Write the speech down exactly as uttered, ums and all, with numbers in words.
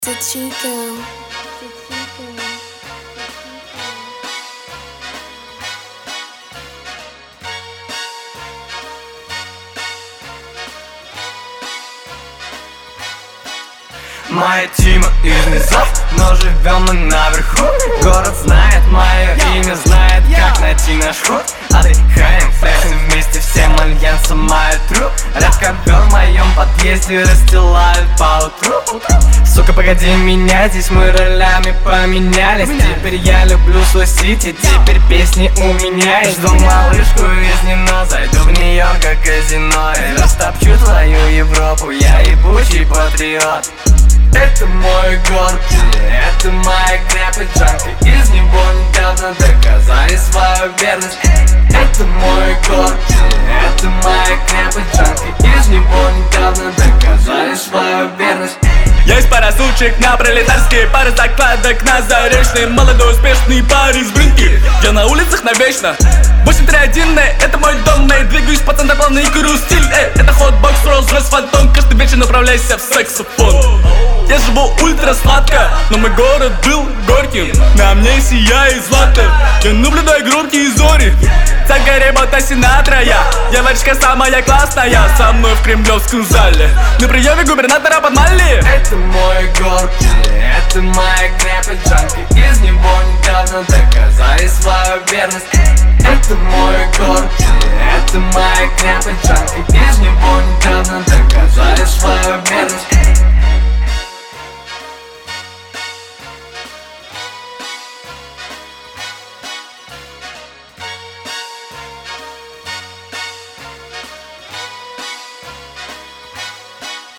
The Chico. Моя Тима из низов, но живем мы наверху. Город знает мое имя, знает, как найти наш ход. Отдыхаем, флешим вместе всем альянсом мою тру. Рэп ковер в моем подъезде расстилают по утру. Сука, погоди меня, здесь мы ролями поменялись. Теперь я люблю свой сити, теперь песни у меня. И жду малышку из Нино, зайду в нее как казино и растопчу твою Европу, я ебучий патриот. Это мой город, это моя крепость. Джанки из него недавно доказали свою верность. Это мой город, это моя крепость. Джанки из него недавно доказали свою верность. Есть пара случаев на пролетарские, пара закладок на заречной. Молодой успешный парень с брынки, я на улицах навечно. восемь три один, эй, это мой дом, эй. Двигаюсь по центру плавный кру стиль, эй. Это хотбокс, Rolls-Royce, фантом. Каждый вечер направляйся в саксофон. Я живу ультра сладко, но мой город был горьким. На мне сияет злато, я наблюдаю громкие зори. Царь работа сенатора я, девочка самая классная. Со мной в кремлевском зале, на приеме губернатора под Мали. Это мой город, это моя крепость. Джанки из него недавно доказали свою верность. Это мой город, это моя крепость. Джанки